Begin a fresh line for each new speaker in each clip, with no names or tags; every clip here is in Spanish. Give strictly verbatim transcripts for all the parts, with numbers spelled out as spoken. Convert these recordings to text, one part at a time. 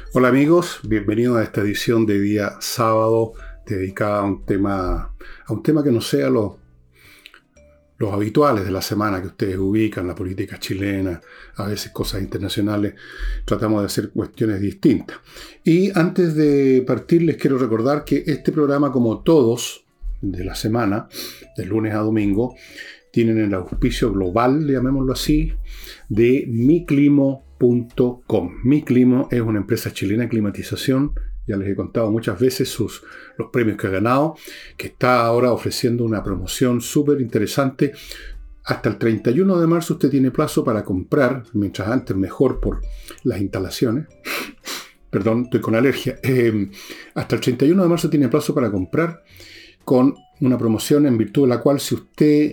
Hola amigos, bienvenidos a esta edición de día sábado dedicada a un tema, a un tema que no sea los, los habituales de la semana que ustedes ubican, la política chilena, a veces cosas internacionales. Tratamos de hacer cuestiones distintas. Y antes de partir les quiero recordar que este programa, como todos de la semana, de lunes a domingo, tienen el auspicio global, llamémoslo así, de miclimo punto com. Miclimo es una empresa chilena de climatización. Ya les he contado muchas veces sus, los premios que ha ganado, que está ahora ofreciendo una promoción súper interesante. Hasta el treinta y uno de marzo usted tiene plazo para comprar, mientras antes mejor por las instalaciones. Perdón, estoy con alergia. Eh, hasta el treinta y uno de marzo tiene plazo para comprar con una promoción en virtud de la cual si usted...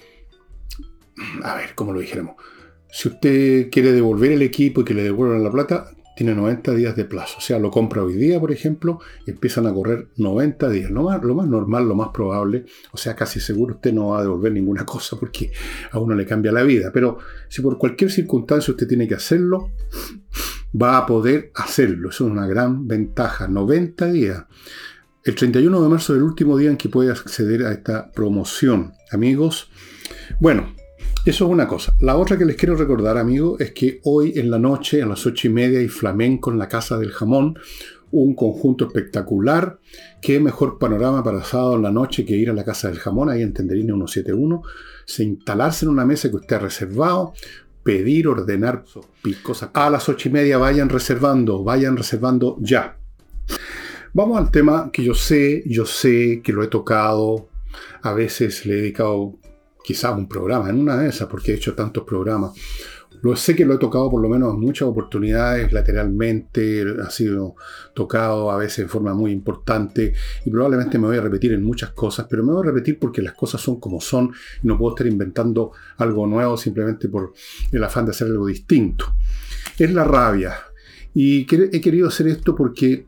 A ver, ¿cómo lo dijéramos? Si usted quiere devolver el equipo y que le devuelvan la plata, tiene noventa días de plazo. O sea, lo compra hoy día, por ejemplo, empiezan a correr noventa días. Lo más, lo más normal, lo más probable, o sea, casi seguro usted no va a devolver ninguna cosa porque a uno le cambia la vida. Pero si por cualquier circunstancia usted tiene que hacerlo, va a poder hacerlo. Eso es una gran ventaja. noventa días. El treinta y uno de marzo es el último día en que puede acceder a esta promoción. Amigos, bueno... Eso es una cosa. La otra que les quiero recordar, amigos, es que hoy en la noche, a las ocho y media, hay flamenco en la Casa del Jamón, un conjunto espectacular. Qué mejor panorama para sábado en la noche que ir a la Casa del Jamón, ahí en Tenderine ciento setenta y uno, se instalarse en una mesa que usted ha reservado, pedir, ordenar cosas. A las ocho y media vayan reservando, vayan reservando ya. Vamos al tema que yo sé, yo sé que lo he tocado, a veces le he dedicado... quizás un programa, en una de esas, porque he hecho tantos programas. Lo sé que lo he tocado por lo menos en muchas oportunidades, lateralmente, ha sido tocado a veces en forma muy importante, y probablemente me voy a repetir en muchas cosas, pero me voy a repetir porque las cosas son como son, y no puedo estar inventando algo nuevo simplemente por el afán de hacer algo distinto. Es la rabia. Y he querido hacer esto porque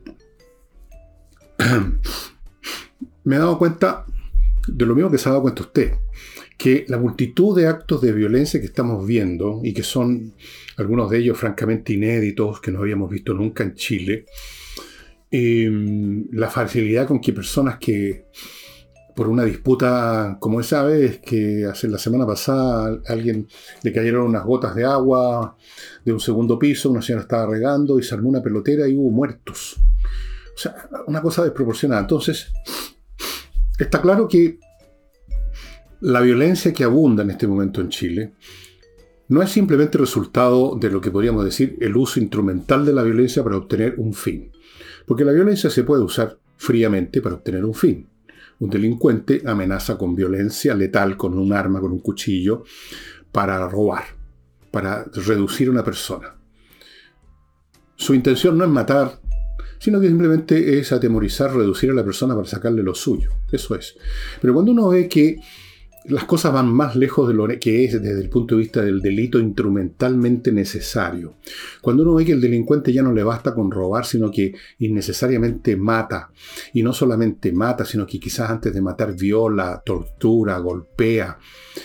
me he dado cuenta de lo mismo que se ha dado cuenta usted, que la multitud de actos de violencia que estamos viendo, y que son algunos de ellos francamente inéditos, que no habíamos visto nunca en Chile, eh, la facilidad con que personas que, por una disputa como esa vez, que hace la semana pasada a alguien le cayeron unas gotas de agua de un segundo piso, una señora estaba regando y se armó una pelotera y hubo muertos. O sea, una cosa desproporcionada. Entonces, está claro que la violencia que abunda en este momento en Chile no es simplemente resultado de lo que podríamos decir el uso instrumental de la violencia para obtener un fin. Porque la violencia se puede usar fríamente para obtener un fin. Un delincuente amenaza con violencia letal, con un arma, con un cuchillo, para robar, para reducir a una persona. Su intención no es matar, sino que simplemente es atemorizar, reducir a la persona para sacarle lo suyo. Eso es. Pero cuando uno ve que las cosas van más lejos de lo que es desde el punto de vista del delito instrumentalmente necesario. Cuando uno ve que el delincuente ya no le basta con robar, sino que innecesariamente mata. Y no solamente mata, sino que quizás antes de matar viola, tortura, golpea.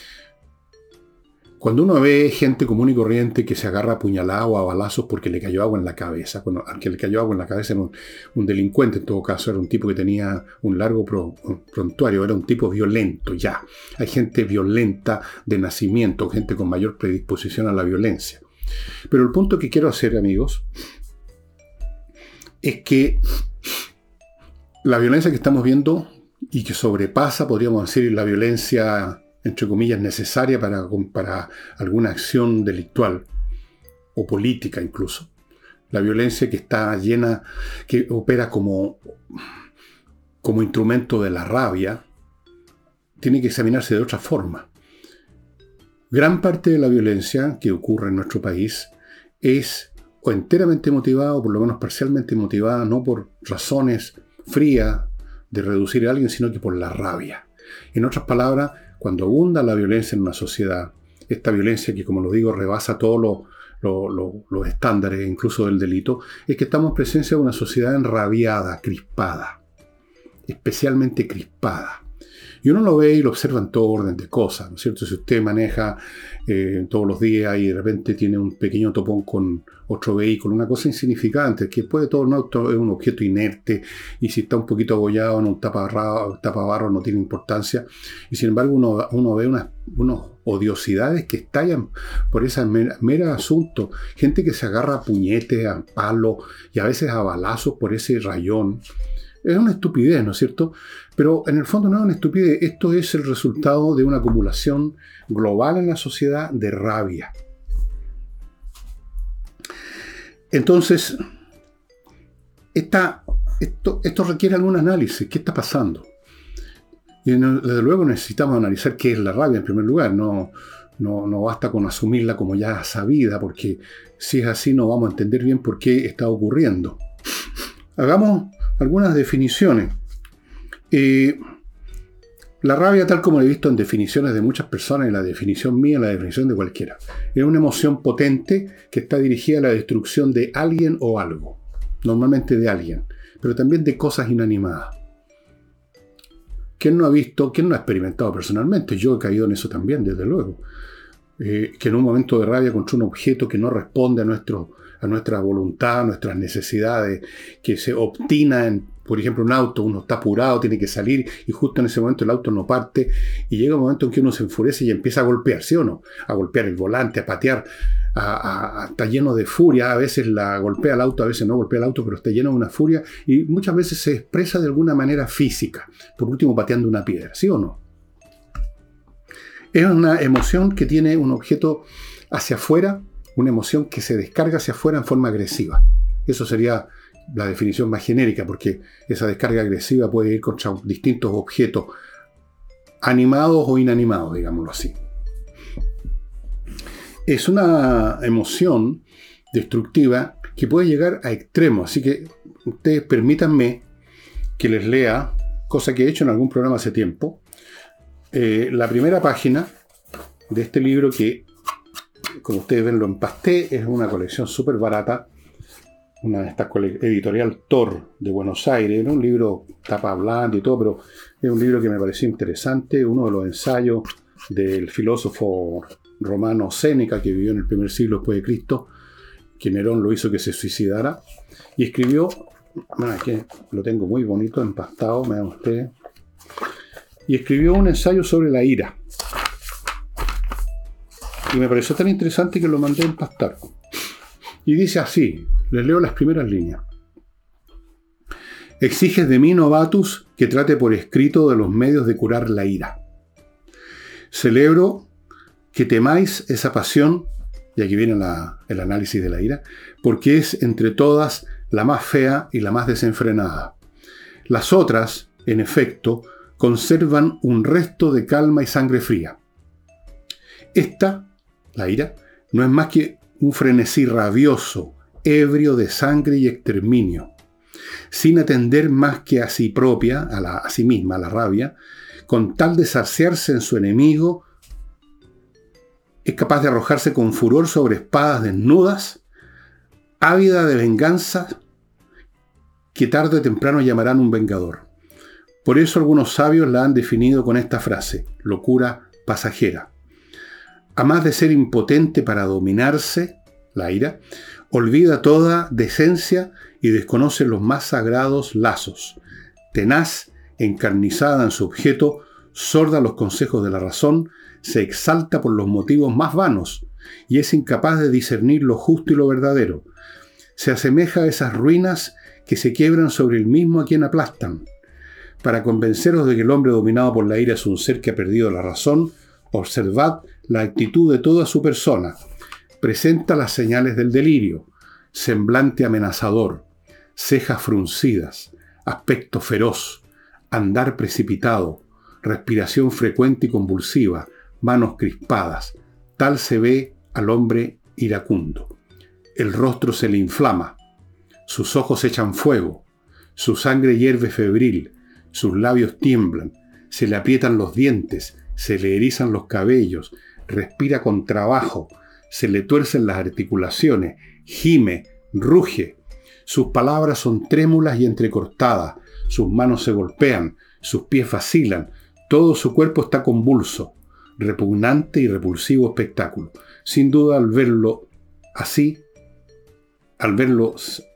Cuando uno ve gente común y corriente que se agarra a puñalada o a balazos porque le cayó agua en la cabeza, cuando al que le cayó agua en la cabeza era un, un delincuente, en todo caso era un tipo que tenía un largo pro, prontuario, era un tipo violento ya. Hay gente violenta de nacimiento, gente con mayor predisposición a la violencia. Pero el punto que quiero hacer, amigos, es que la violencia que estamos viendo y que sobrepasa, podríamos decir, la violencia entre comillas, necesaria para, para alguna acción delictual o política incluso. La violencia que está llena, que opera como, como instrumento de la rabia, tiene que examinarse de otra forma. Gran parte de la violencia que ocurre en nuestro país es o enteramente motivada, o por lo menos parcialmente motivada, no por razones frías de reducir a alguien, sino que por la rabia. En otras palabras, cuando abunda la violencia en una sociedad, esta violencia que, como lo digo, rebasa todos lo, lo, lo, los estándares, incluso del delito, es que estamos en presencia de una sociedad enrabiada, crispada, especialmente crispada. Y uno lo ve y lo observa en todo orden de cosas, ¿no es cierto? Si usted maneja eh, todos los días y de repente tiene un pequeño topón con otro vehículo, una cosa insignificante, que después de todo un auto es un objeto inerte, y si está un poquito abollado en un tapabarro, tapabarro no tiene importancia, y sin embargo uno, uno ve unas, unas odiosidades que estallan por ese mera, mera asunto, gente que se agarra a puñetes, a palos y a veces a balazos por ese rayón. Es una estupidez, ¿no es cierto? Pero en el fondo no es una estupidez, esto es el resultado de una acumulación global en la sociedad de rabia. Entonces, esta, esto, esto requiere algún análisis. ¿Qué está pasando? Y desde luego necesitamos analizar qué es la rabia en primer lugar. No, no, no basta con asumirla como ya sabida, porque si es así no vamos a entender bien por qué está ocurriendo. Hagamos algunas definiciones. Eh, la rabia, tal como la he visto en definiciones de muchas personas, y la definición mía, la definición de cualquiera, es una emoción potente que está dirigida a la destrucción de alguien o algo. Normalmente de alguien, pero también de cosas inanimadas. ¿Quién no ha visto, quién no ha experimentado personalmente? Yo he caído en eso también, desde luego. Eh, que en un momento de rabia contra un objeto que no responde a, nuestro, a nuestra voluntad, a nuestras necesidades, que se obstina en, por ejemplo, un auto, uno está apurado, tiene que salir, y justo en ese momento el auto no parte, y llega un momento en que uno se enfurece y empieza a golpear, ¿sí o no? A golpear el volante, a patear, a, a, a, está lleno de furia, a veces la golpea el auto, a veces no golpea el auto, pero está lleno de una furia, y muchas veces se expresa de alguna manera física, por último pateando una piedra, ¿sí o no? Es una emoción que tiene un objeto hacia afuera, una emoción que se descarga hacia afuera en forma agresiva. Eso sería la definición más genérica, porque esa descarga agresiva puede ir contra distintos objetos, animados o inanimados, digámoslo así. Es una emoción destructiva que puede llegar a extremos, así que ustedes permítanme que les lea, cosa que he hecho en algún programa hace tiempo, eh, la primera página de este libro que, como ustedes ven, lo empasté. Es una colección súper barata, una de estas editorial Tor de Buenos Aires. Era un libro tapa blanda y todo, pero es un libro que me pareció interesante, uno de los ensayos del filósofo romano Séneca, que vivió en el primer siglo después de Cristo, que Nerón lo hizo que se suicidara, y escribió, bueno, aquí lo tengo muy bonito, empastado, me dan ustedes, y escribió un ensayo sobre la ira. Y me pareció tan interesante que lo mandé a empastar. Y dice así, les leo las primeras líneas. Exiges de mí, novatus, que trate por escrito de los medios de curar la ira. Celebro que temáis esa pasión, y aquí viene la, el análisis de la ira, porque es entre todas la más fea y la más desenfrenada. Las otras, en efecto, conservan un resto de calma y sangre fría. Esta, la ira, no es más que un frenesí rabioso, ebrio de sangre y exterminio, sin atender más que a sí propia, a, la, a sí misma, a la rabia, con tal de saciarse en su enemigo, es capaz de arrojarse con furor sobre espadas desnudas, ávida de venganza, que tarde o temprano llamarán un vengador. Por eso algunos sabios la han definido con esta frase, locura pasajera. A más de ser impotente para dominarse, la ira, olvida toda decencia y desconoce los más sagrados lazos. Tenaz, encarnizada en su objeto, sorda a los consejos de la razón, se exalta por los motivos más vanos y es incapaz de discernir lo justo y lo verdadero. Se asemeja a esas ruinas que se quiebran sobre el mismo a quien aplastan. Para convenceros de que el hombre dominado por la ira es un ser que ha perdido la razón, observad la actitud de toda su persona. Presenta las señales del delirio, semblante amenazador, cejas fruncidas, aspecto feroz, andar precipitado, respiración frecuente y convulsiva, manos crispadas. Tal se ve al hombre iracundo. El rostro se le inflama, sus ojos echan fuego, su sangre hierve febril, sus labios tiemblan, se le aprietan los dientes, se le erizan los cabellos, respira con trabajo, se le tuercen las articulaciones, gime, ruge. Sus palabras son trémulas y entrecortadas, sus manos se golpean, sus pies vacilan, Todo su cuerpo está convulso, repugnante y repulsivo espectáculo. Sin duda, al verlo así, al verlo,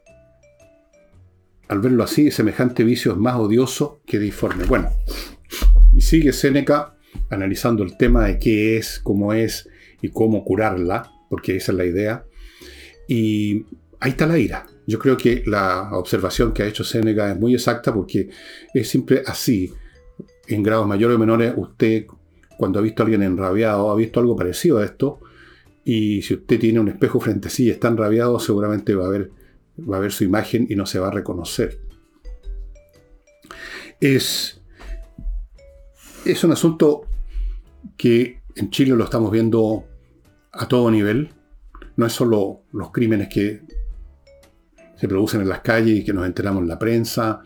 al verlo así, semejante vicio es más odioso que disforme. Bueno, y sigue Séneca analizando el tema de qué es, cómo es y cómo curarla, porque esa es la idea. Y ahí está la ira. Yo creo que la observación que ha hecho Séneca es muy exacta porque es siempre así. En grados mayores o menores, usted, cuando ha visto a alguien enrabiado, ha visto algo parecido a esto, y si usted tiene un espejo frente a sí y está enrabiado, seguramente va a ver, va a ver su imagen y no se va a reconocer. Es, es un asunto que en Chile lo estamos viendo a todo nivel. No es solo los crímenes que se producen en las calles y que nos enteramos en la prensa.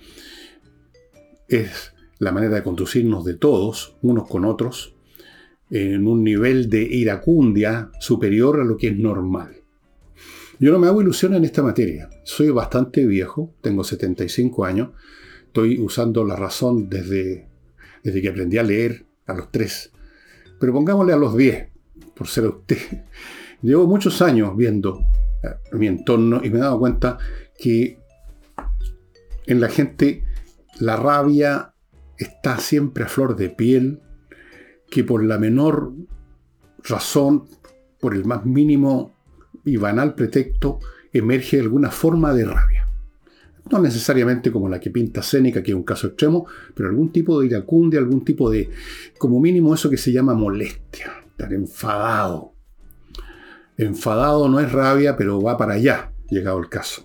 Es la manera de conducirnos de todos, unos con otros, en un nivel de iracundia superior a lo que es normal. Yo no me hago ilusiones en esta materia. Soy bastante viejo, tengo setenta y cinco años, estoy usando la razón desde, desde que aprendí a leer a los tres, pero pongámosle a los diez, por ser usted. Llevo muchos años viendo mi entorno y me he dado cuenta que en la gente la rabia está siempre a flor de piel, que por la menor razón, por el más mínimo y banal pretexto, emerge alguna forma de rabia. No necesariamente como la que pinta Séneca, que es un caso extremo, pero algún tipo de iracundia, algún tipo de, como mínimo eso que se llama molestia, estar enfadado. Enfadado no es rabia, pero va para allá, llegado el caso.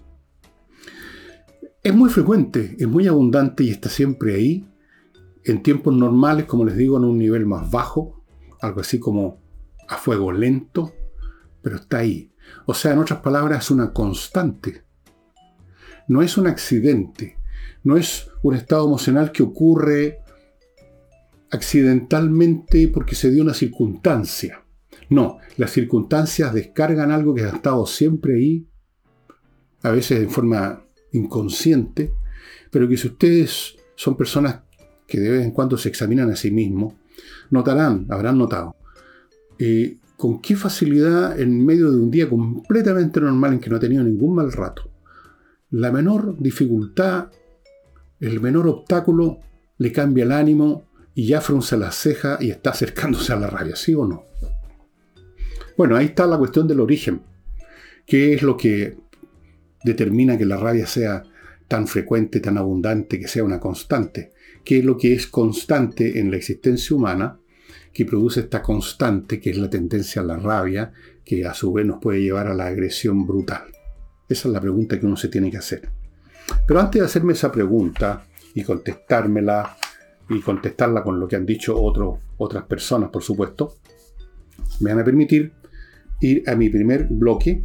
Es muy frecuente, es muy abundante y está siempre ahí. En tiempos normales, como les digo, en un nivel más bajo, algo así como a fuego lento, pero está ahí. O sea, en otras palabras, es una constante. No es un accidente, no es un estado emocional que ocurre accidentalmente porque se dio una circunstancia. No, las circunstancias descargan algo que ha estado siempre ahí, a veces de forma inconsciente, pero que si ustedes son personas que de vez en cuando se examinan a sí mismos, notarán, habrán notado, eh, con qué facilidad en medio de un día completamente normal en que no ha tenido ningún mal rato, la menor dificultad, el menor obstáculo le cambia el ánimo y ya frunce la ceja y está acercándose a la rabia, ¿sí o no? Bueno, ahí está la cuestión del origen. ¿Qué es lo que determina que la rabia sea tan frecuente, tan abundante, que sea una constante? ¿Qué es lo que es constante en la existencia humana, que produce esta constante, que es la tendencia a la rabia, que a su vez nos puede llevar a la agresión brutal? Esa es la pregunta que uno se tiene que hacer. Pero antes de hacerme esa pregunta y contestármela, y contestarla con lo que han dicho otro, otras personas, por supuesto, me van a permitir ir a mi primer bloque.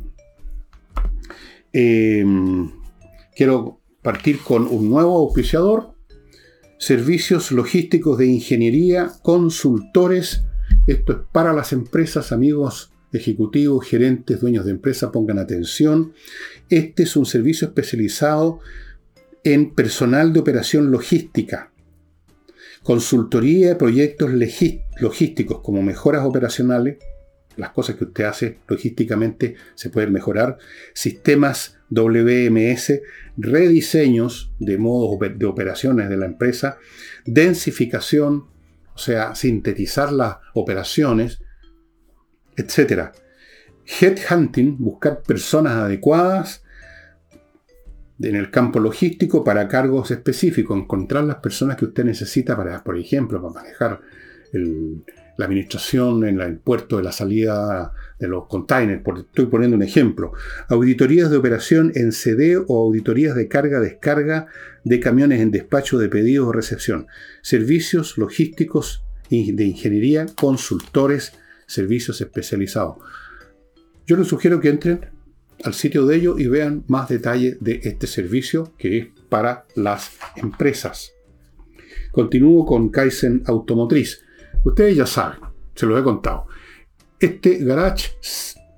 Eh, quiero partir con un nuevo auspiciador. Servicios logísticos de ingeniería, consultores. Esto es para las empresas, amigos ejecutivos, gerentes, dueños de empresas, pongan atención. Este es un servicio especializado en personal de operación logística, consultoría de proyectos logísticos como mejoras operacionales. Las cosas que usted hace logísticamente se pueden mejorar. Sistemas W M S, rediseños de modos de operaciones de la empresa, densificación, o sea, sintetizar las operaciones, etcétera. Headhunting, buscar personas adecuadas en el campo logístico para cargos específicos, encontrar las personas que usted necesita para, por ejemplo, para manejar el, la administración en el puerto de la salida de los containers, por, estoy poniendo un ejemplo. Auditorías de operación en C D o auditorías de carga-descarga de camiones en despacho de pedidos o recepción. Servicios logísticos de ingeniería, consultores, servicios especializados. Yo les sugiero que entren al sitio de ellos y vean más detalles de este servicio que es para las empresas. Continúo con Kaizen Automotriz. Ustedes ya saben, se los he contado. Este garage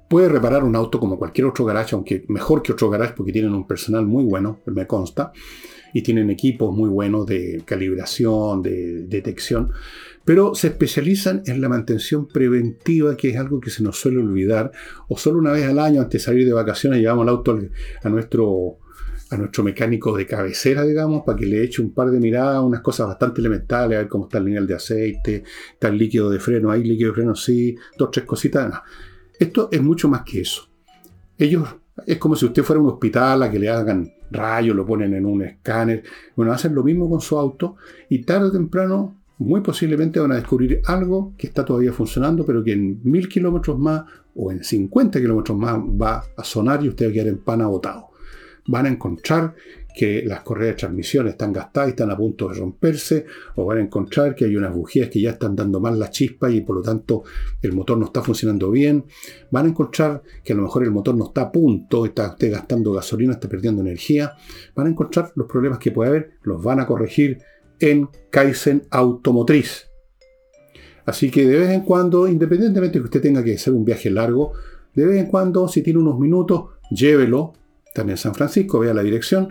puede reparar un auto como cualquier otro garage, aunque mejor que otro garage porque tienen un personal muy bueno, me consta, y tienen equipos muy buenos de calibración, de detección, pero se especializan en la mantención preventiva, que es algo que se nos suele olvidar, o solo una vez al año antes de salir de vacaciones llevamos el auto a nuestro, a nuestro mecánico de cabecera, digamos, para que le eche un par de miradas, unas cosas bastante elementales, a ver cómo está el nivel de aceite, está el líquido de freno, hay líquido de freno, sí, dos, tres cositas, no. Esto es mucho más que eso. Ellos, es como si usted fuera a un hospital a que le hagan rayos, lo ponen en un escáner. Bueno, hacen lo mismo con su auto y tarde o temprano, muy posiblemente van a descubrir algo que está todavía funcionando, pero que en mil kilómetros más o en cincuenta kilómetros más va a sonar y usted va a quedar en pana botado. Van a encontrar que las correas de transmisión están gastadas y están a punto de romperse, o van a encontrar que hay unas bujías que ya están dando mal la chispa y por lo tanto el motor no está funcionando bien. Van a encontrar que a lo mejor el motor no está a punto, está usted gastando gasolina, está perdiendo energía. Van a encontrar los problemas que puede haber, los van a corregir en Kaizen Automotriz. Así que de vez en cuando, independientemente de que usted tenga que hacer un viaje largo, de vez en cuando, si tiene unos minutos, llévelo. Están en San Francisco, vea la dirección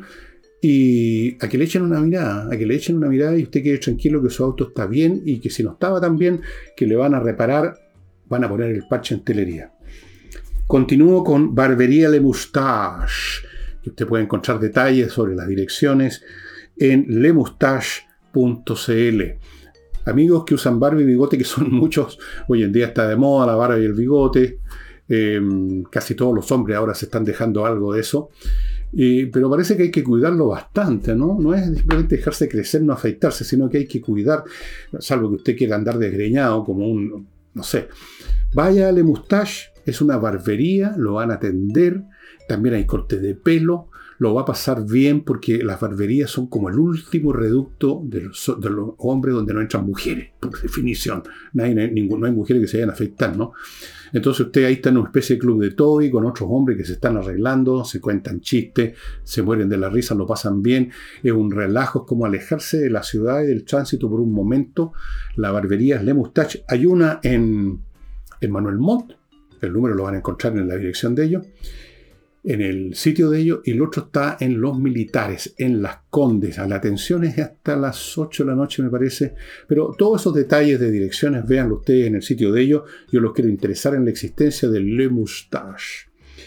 y a que le echen una mirada, a que le echen una mirada y usted quede tranquilo que su auto está bien y que si no estaba tan bien, que le van a reparar, van a poner el parche en telería. Continúo con Barbería Le Moustache, que usted puede encontrar detalles sobre las direcciones en le moustache punto c l. Amigos que usan barba y bigote, que son muchos, hoy en día está de moda la barba y el bigote. Eh, casi todos los hombres ahora se están dejando algo de eso, eh, pero parece que hay que cuidarlo bastante, ¿no? No es simplemente dejarse crecer, no afeitarse, sino que hay que cuidar, salvo que usted quiera andar desgreñado como un, no sé. Vaya a Le Moustache, es una barbería, lo van a atender, también hay corte de pelo, lo va a pasar bien porque las barberías son como el último reducto de los, de los hombres donde no entran mujeres, por definición. No hay, ningún, no hay mujeres que se vayan a afeitar, ¿no? Entonces usted ahí está en una especie de club de Toby con otros hombres que se están arreglando, se cuentan chistes, se mueren de la risa, lo pasan bien. Es un relajo, es como alejarse de la ciudad y del tránsito por un momento. La barbería es Le Moustache. Hay una en, en Manuel Montt, el número lo van a encontrar en la dirección de ellos, en el sitio de ellos, y el otro está en Los Militares, en Las Condes. La atención es hasta las ocho de la noche, me parece. Pero todos esos detalles de direcciones, véanlo ustedes en el sitio de ellos. Yo los quiero interesar en la existencia del Le Moustache.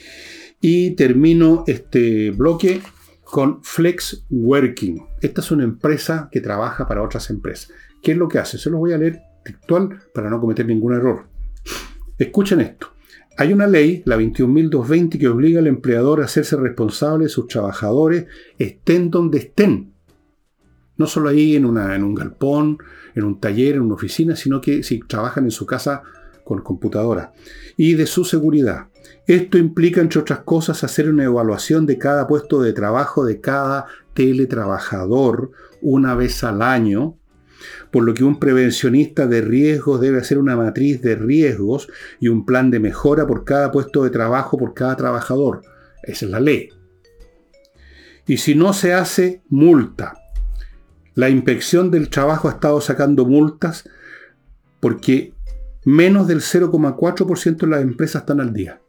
Y termino este bloque con Flex Working. Esta es una empresa que trabaja para otras empresas. ¿Qué es lo que hace? Se los voy a leer textual para no cometer ningún error. Escuchen esto. Hay una ley, la veintiún mil doscientos veinte, que obliga al empleador a hacerse responsable de sus trabajadores, estén donde estén. No solo ahí en, una, en un galpón, en un taller, en una oficina, sino que si trabajan en su casa con computadora. Y de su seguridad. Esto implica, entre otras cosas, hacer una evaluación de cada puesto de trabajo de cada teletrabajador una vez al año, por lo que un prevencionista de riesgos debe hacer una matriz de riesgos y un plan de mejora por cada puesto de trabajo, por cada trabajador. Esa es la ley. Y si no se hace, multa. La inspección del trabajo ha estado sacando multas porque menos del cero coma cuatro por ciento de las empresas están al día.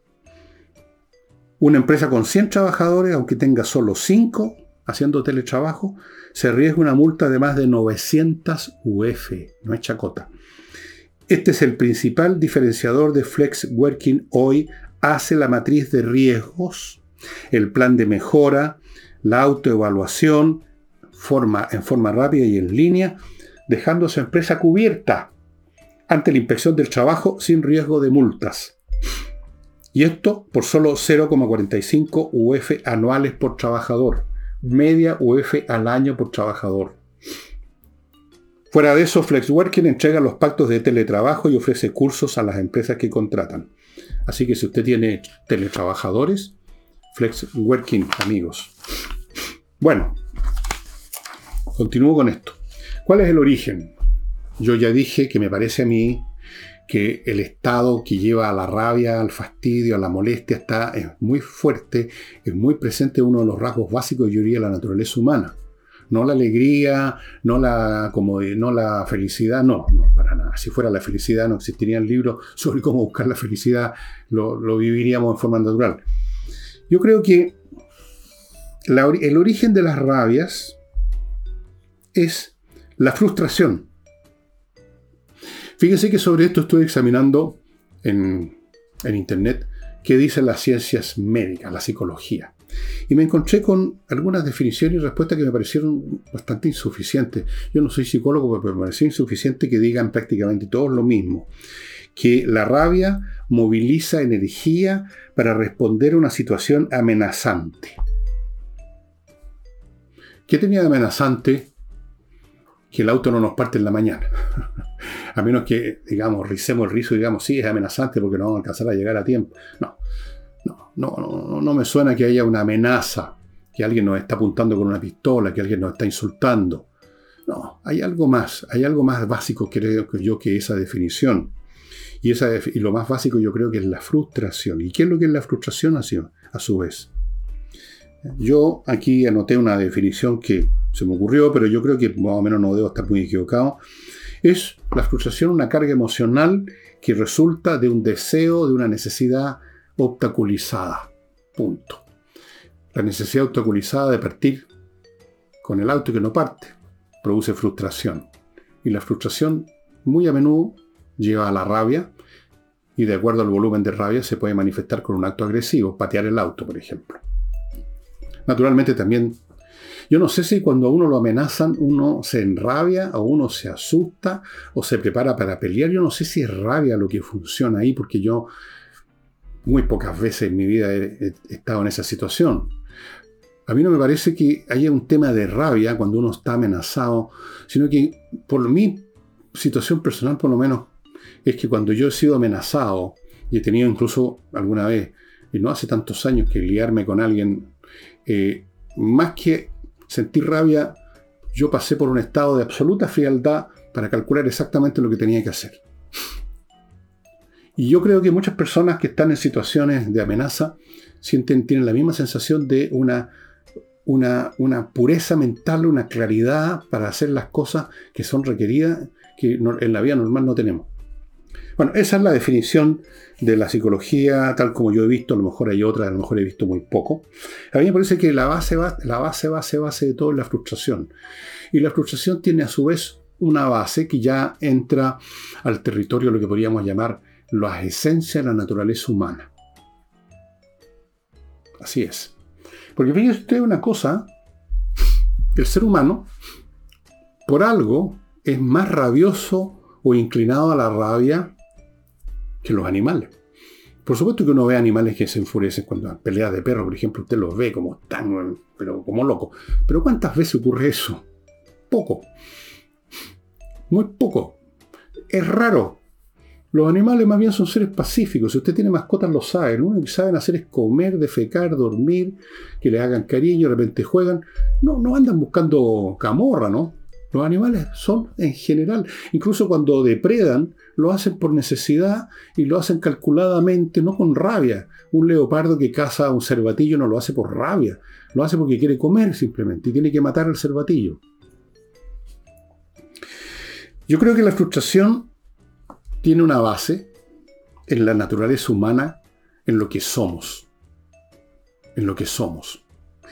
Una empresa con cien trabajadores, aunque tenga solo cinco haciendo teletrabajo, se arriesga una multa de más de novecientas U F, no es chacota. Este es el principal diferenciador de Flex Working hoy. Hace la matriz de riesgos, el plan de mejora, la autoevaluación forma, en forma rápida y en línea, dejando a su empresa cubierta ante la inspección del trabajo sin riesgo de multas. Y esto por solo cero coma cuarenta y cinco U F anuales por trabajador. Media U F al año por trabajador. Fuera de eso, FlexWorking entrega los pactos de teletrabajo y ofrece cursos a las empresas que contratan. Así que si usted tiene teletrabajadores, FlexWorking, amigos. Bueno, continúo con esto. ¿Cuál es el origen? Yo ya dije que me parece a mí que el estado que lleva a la rabia, al fastidio, a la molestia, está, es muy fuerte, es muy presente, uno de los rasgos básicos, yo diría, de la naturaleza humana. No la alegría, no la, como, no la felicidad, no, no, para nada. Si fuera la felicidad, no existirían libros sobre cómo buscar la felicidad, lo, lo viviríamos en forma natural. Yo creo que la, el origen de las rabias es la frustración. Fíjense que sobre esto estoy examinando en, en internet qué dicen las ciencias médicas, la psicología. Y me encontré con algunas definiciones y respuestas que me parecieron bastante insuficientes. Yo no soy psicólogo, pero me pareció insuficiente que digan prácticamente todos lo mismo. Que la rabia moviliza energía para responder a una situación amenazante. ¿Qué tenía de amenazante que el auto no nos parte en la mañana? A menos que, digamos, ricemos el rizo y digamos, sí, es amenazante porque no vamos a alcanzar a llegar a tiempo. No. No, no, no, no me suena que haya una amenaza, que alguien nos está apuntando con una pistola, que alguien nos está insultando. No, hay algo más, hay algo más básico creo yo que esa definición. Y, esa, y lo más básico yo creo que es la frustración. ¿Y qué es lo que es la frustración a su, a su vez? Yo aquí anoté una definición que se me ocurrió, pero yo creo que más o menos no debo estar muy equivocado. Es la frustración una carga emocional que resulta de un deseo, de una necesidad obstaculizada. Punto. La necesidad obstaculizada de partir con el auto que no parte produce frustración. Y la frustración muy a menudo lleva a la rabia y de acuerdo al volumen de rabia se puede manifestar con un acto agresivo, patear el auto, por ejemplo. Naturalmente también, yo no sé si cuando a uno lo amenazan uno se enrabia o uno se asusta o se prepara para pelear. Yo no sé si es rabia lo que funciona ahí porque yo muy pocas veces en mi vida he, he estado en esa situación. A mí no me parece que haya un tema de rabia cuando uno está amenazado, sino que por mi situación personal por lo menos, es que cuando yo he sido amenazado, y he tenido incluso alguna vez, y no hace tantos años, que liarme con alguien, eh, más que sentir rabia, yo pasé por un estado de absoluta frialdad para calcular exactamente lo que tenía que hacer. Y yo creo que muchas personas que están en situaciones de amenaza sienten, tienen la misma sensación de una, una, una pureza mental, una claridad para hacer las cosas que son requeridas, que no, en la vida normal no tenemos. Bueno, esa es la definición de la psicología, tal como yo he visto. A lo mejor hay otras, a lo mejor he visto muy poco. A mí me parece que la base, la base, base, base de todo es la frustración. Y la frustración tiene a su vez una base que ya entra al territorio de lo que podríamos llamar las esencias de la naturaleza humana. Así es. Porque fíjese usted una cosa, el ser humano, por algo, es más rabioso o inclinado a la rabia que los animales. Por supuesto que uno ve animales que se enfurecen cuando en peleas de perros, por ejemplo, usted los ve como tan, pero como locos. Pero ¿cuántas veces ocurre eso? Poco. Muy poco. Es raro. Los animales más bien son seres pacíficos. Si usted tiene mascotas lo sabe. Lo único que saben hacer es comer, defecar, dormir, que les hagan cariño, de repente juegan. No, no andan buscando camorra, ¿no? Los animales son en general, incluso cuando depredan, lo hacen por necesidad y lo hacen calculadamente, no con rabia. Un leopardo que caza a un cervatillo no lo hace por rabia, lo hace porque quiere comer simplemente y tiene que matar al cervatillo. Yo creo que la frustración tiene una base en la naturaleza humana, en lo que somos. En lo que somos.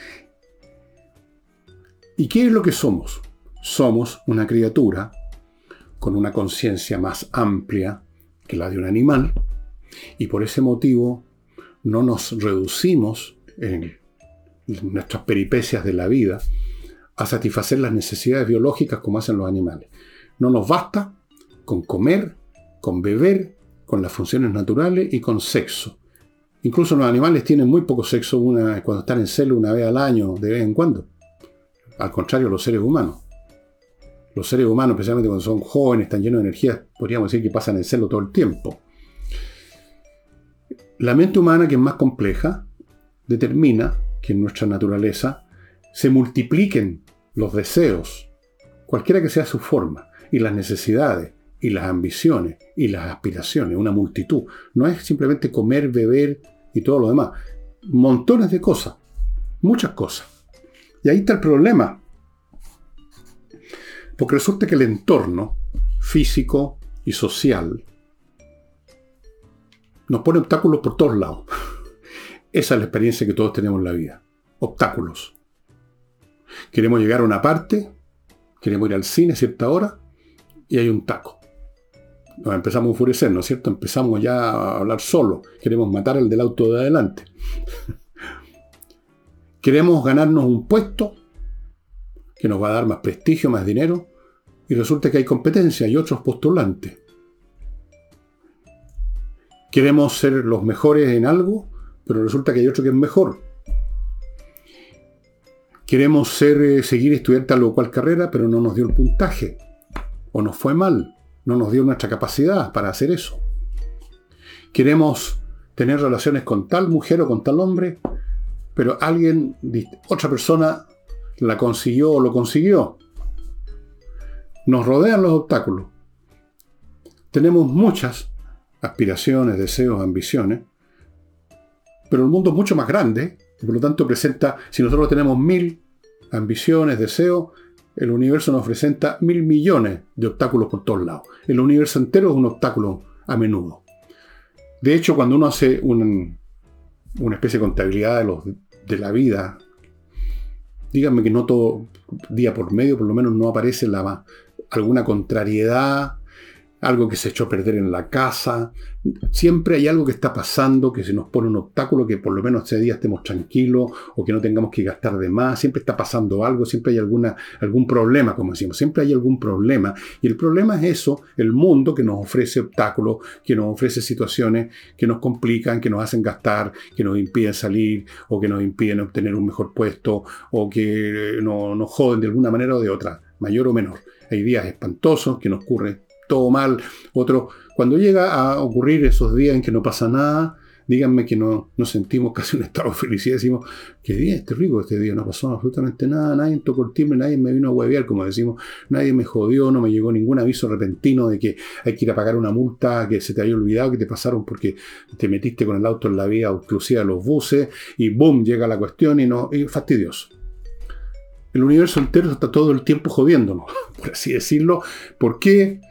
¿Y qué es lo que somos? Somos una criatura con una conciencia más amplia que la de un animal y por ese motivo no nos reducimos en nuestras peripecias de la vida a satisfacer las necesidades biológicas como hacen los animales. No nos basta con comer, con beber, con las funciones naturales y con sexo. Incluso los animales tienen muy poco sexo una, cuando están en celo una vez al año, de vez en cuando. Al contrario, los seres humanos. Los seres humanos, especialmente cuando son jóvenes, están llenos de energía, podríamos decir que pasan en celo todo el tiempo. La mente humana, que es más compleja, determina que en nuestra naturaleza se multipliquen los deseos, cualquiera que sea su forma, y las necesidades, y las ambiciones, y las aspiraciones, una multitud. No es simplemente comer, beber y todo lo demás. Montones de cosas, muchas cosas. Y ahí está el problema. Porque resulta que el entorno físico, y social nos pone obstáculos por todos lados. Esa es la experiencia que todos tenemos en la vida. Obstáculos. Queremos llegar a una parte, queremos ir al cine a cierta hora y hay un taco. Nos empezamos a enfurecer, ¿no es cierto? Empezamos ya a hablar solo. Queremos matar al del auto de adelante. Queremos ganarnos un puesto que nos va a dar más prestigio, más dinero, y resulta que hay competencia, hay otros postulantes. Queremos ser los mejores en algo, pero resulta que hay otro que es mejor. Queremos ser, eh, seguir estudiando tal o cual carrera, pero no nos dio el puntaje. O nos fue mal. No nos dio nuestra capacidad para hacer eso. Queremos tener relaciones con tal mujer o con tal hombre, pero alguien, otra persona, la consiguió o lo consiguió. Nos rodean los obstáculos. Tenemos muchas aspiraciones, deseos, ambiciones, pero el mundo es mucho más grande, y por lo tanto presenta, si nosotros tenemos mil ambiciones, deseos, el universo nos presenta mil millones de obstáculos por todos lados. El universo entero es un obstáculo a menudo. De hecho, cuando uno hace un, una especie de contabilidad de, los, de la vida, díganme que no todo día por medio, por lo menos no aparece la, alguna contrariedad, algo que se echó a perder en la casa. Siempre hay algo que está pasando, que se nos pone un obstáculo, que por lo menos ese día estemos tranquilos, o que no tengamos que gastar de más. Siempre está pasando algo, siempre hay alguna, algún problema, como decimos. Siempre hay algún problema. Y el problema es eso, el mundo que nos ofrece obstáculos, que nos ofrece situaciones que nos complican, que nos hacen gastar, que nos impiden salir, o que nos impiden obtener un mejor puesto, o que no, nos joden de alguna manera o de otra, mayor o menor. Hay días espantosos que nos ocurre todo mal, otro, cuando llega a ocurrir esos días en que no pasa nada, díganme que no, no sentimos casi un estado de felicidad, decimos, qué día este rico, este día no pasó absolutamente nada, nadie tocó el timbre, nadie me vino a huevear, como decimos, nadie me jodió, no me llegó ningún aviso repentino de que hay que ir a pagar una multa que se te había olvidado, que te pasaron porque te metiste con el auto en la vía exclusiva de los buses, y boom, llega la cuestión y no, y fastidioso. El universo entero está todo el tiempo jodiéndonos, por así decirlo. ¿Por qué?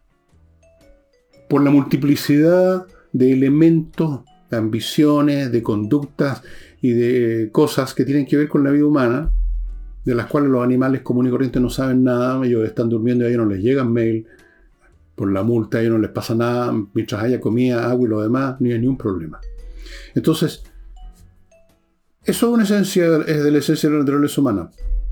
Por la multiplicidad de elementos, de ambiciones, de conductas y de cosas que tienen que ver con la vida humana, de las cuales los animales comunes y corrientes no saben nada. Ellos están durmiendo y a ellos no les llegan mail, por la multa a ellos no les pasa nada, mientras haya comida, agua y lo demás, ni hay ningún problema. Entonces, eso es una esencia, es de la esencia de la naturaleza humana.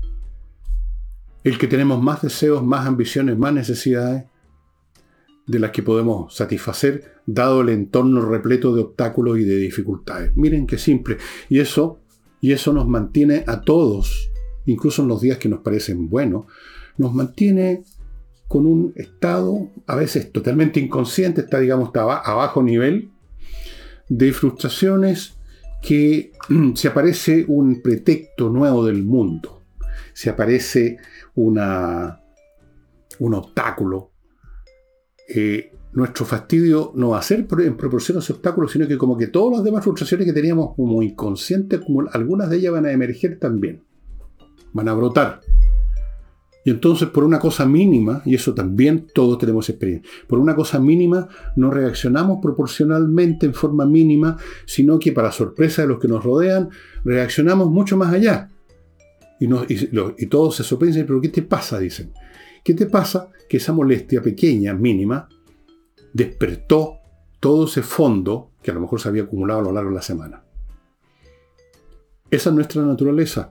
El que tenemos más deseos, más ambiciones, más necesidades, de las que podemos satisfacer, dado el entorno repleto de obstáculos y de dificultades. Miren qué simple. Y eso, y eso nos mantiene a todos, incluso en los días que nos parecen buenos, nos mantiene con un estado, a veces totalmente inconsciente, está, digamos, está a bajo nivel, de frustraciones que se aparece un pretexto nuevo del mundo, se aparece una, un obstáculo. Eh, nuestro fastidio no va a ser en proporción a ese obstáculo, sino que como que todas las demás frustraciones que teníamos como inconscientes, como algunas de ellas van a emerger también, van a brotar. Y entonces por una cosa mínima, y eso también todos tenemos experiencia, por una cosa mínima no reaccionamos proporcionalmente en forma mínima, sino que para sorpresa de los que nos rodean, reaccionamos mucho más allá. Y, nos, y, lo, y todos se sorprenden, pero ¿qué te pasa? Dicen. ¿Qué te pasa? Que esa molestia pequeña, mínima, despertó todo ese fondo que a lo mejor se había acumulado a lo largo de la semana. Esa es nuestra naturaleza.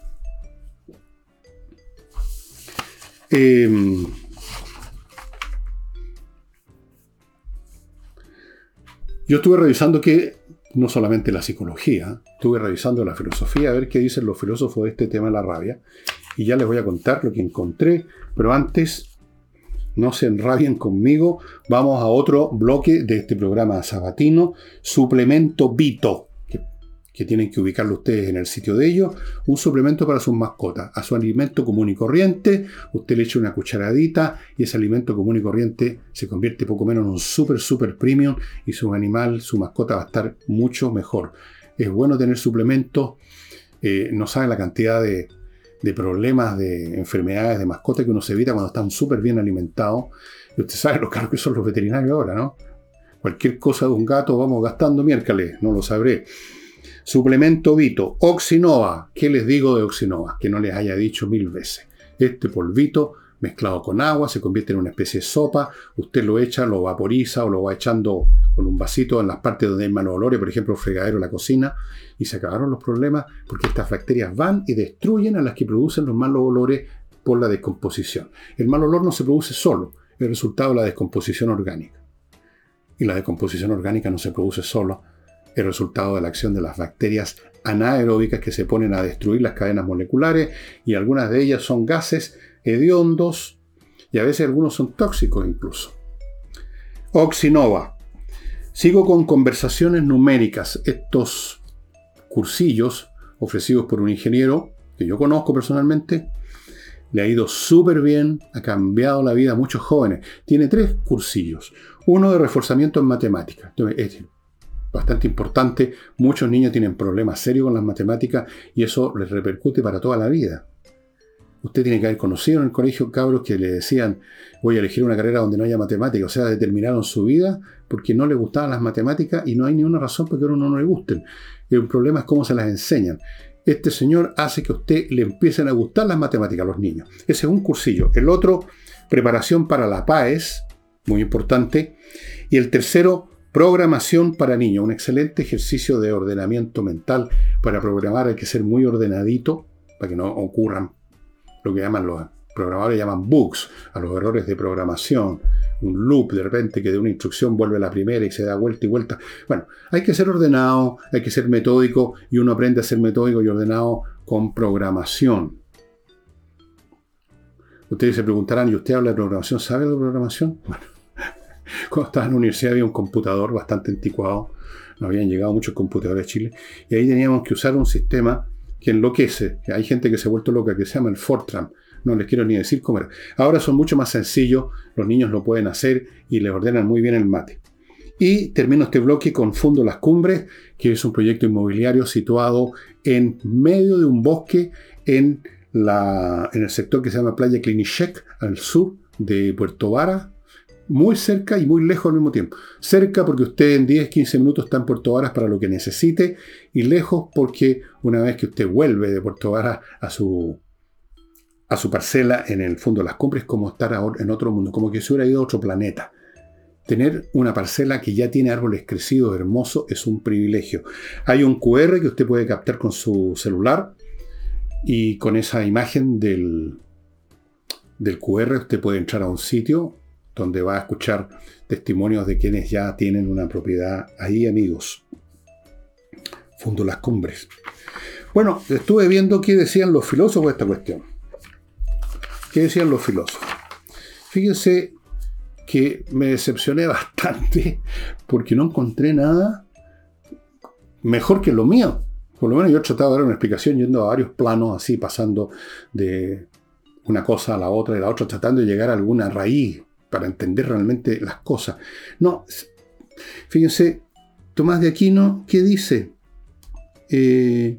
Eh, yo estuve revisando que, no solamente la psicología, estuve revisando la filosofía, a ver qué dicen los filósofos de este tema de la rabia, y ya les voy a contar lo que encontré, pero antes, no se enrabien conmigo, vamos a otro bloque de este programa sabatino, Suplemento Vito, que, que tienen que ubicarlo ustedes en el sitio de ellos, un suplemento para sus mascotas, a su alimento común y corriente, usted le echa una cucharadita y ese alimento común y corriente se convierte poco menos en un super, super premium y su animal, su mascota va a estar mucho mejor. Es bueno tener suplementos, eh, no saben la cantidad de de problemas, de enfermedades de mascota que uno se evita cuando están súper bien alimentados. Y usted sabe lo caros que son los veterinarios ahora, ¿no? Cualquier cosa de un gato vamos gastando miércoles, no lo sabré. Suplemento Vito, Oxinova. ¿Qué les digo de Oxinova? Que no les haya dicho mil veces. Este polvito mezclado con agua se convierte en una especie de sopa. Usted lo echa, lo vaporiza o lo va echando con un vasito en las partes donde hay malos olores, por ejemplo, el fregadero, la cocina, y se acabaron los problemas porque estas bacterias van y destruyen a las que producen los malos olores por la descomposición. El mal olor no se produce solo, es el resultado de la descomposición orgánica. Y la descomposición orgánica no se produce solo, es el resultado de la acción de las bacterias anaeróbicas que se ponen a destruir las cadenas moleculares, y algunas de ellas son gases hediondos y a veces algunos son tóxicos incluso. Oxinova. Sigo con conversaciones numéricas. Estos cursillos ofrecidos por un ingeniero que yo conozco personalmente, le ha ido súper bien, ha cambiado la vida a muchos jóvenes. Tiene tres cursillos. Uno de reforzamiento en matemáticas. Entonces, es bastante importante. Muchos niños tienen problemas serios con las matemáticas y eso les repercute para toda la vida. Usted tiene que haber conocido en el colegio cabros que le decían, voy a elegir una carrera donde no haya matemáticas. O sea, determinaron su vida porque no les gustaban las matemáticas y no hay ninguna razón porque a uno no le gusten. El problema es cómo se las enseñan. Este señor hace que a usted le empiecen a gustar las matemáticas a los niños. Ese es un cursillo. El otro, preparación para la P A E S, muy importante. Y el tercero, programación para niños. Un excelente ejercicio de ordenamiento mental. Para programar hay que ser muy ordenadito para que no ocurran lo que llaman los programadores llaman bugs, a los errores de programación. Un loop, de repente, que de una instrucción vuelve a la primera y se da vuelta y vuelta. Bueno, hay que ser ordenado, hay que ser metódico, y uno aprende a ser metódico y ordenado con programación. Ustedes se preguntarán, ¿y usted habla de programación? ¿Sabe de programación? Bueno, cuando estaba en la universidad había un computador bastante anticuado, no habían llegado muchos computadores a Chile, y ahí teníamos que usar un sistema que enloquece. Hay gente que se ha vuelto loca, que se llama el Fortran. No les quiero ni decir cómo era. Ahora son mucho más sencillos, los niños lo pueden hacer y les ordenan muy bien el mate. Y termino este bloque con Fundo Las Cumbres, que es un proyecto inmobiliario situado en medio de un bosque en, la, en el sector que se llama Playa Klinichek, al sur de Puerto Varas, muy cerca y muy lejos al mismo tiempo. Cerca porque usted en diez a quince minutos está en Puerto Varas para lo que necesite, y lejos porque una vez que usted vuelve de Puerto Varas a su, a su parcela en el Fundo de Las Cumbres, es como estar en otro mundo, como que se hubiera ido a otro planeta. Tener una parcela que ya tiene árboles crecidos, hermosos, es un privilegio. Hay un cu erre que usted puede captar con su celular, y con esa imagen del, del cu erre usted puede entrar a un sitio donde va a escuchar testimonios de quienes ya tienen una propiedad ahí, amigos. Fundo Las Cumbres. Bueno, estuve viendo qué decían los filósofos de esta cuestión. ¿Qué decían los filósofos? Fíjense que me decepcioné bastante porque no encontré nada mejor que lo mío. Por lo menos yo he tratado de dar una explicación yendo a varios planos, así pasando de una cosa a la otra y la otra, tratando de llegar a alguna raíz para entender realmente las cosas. No, fíjense, Tomás de Aquino, ¿qué dice? Eh,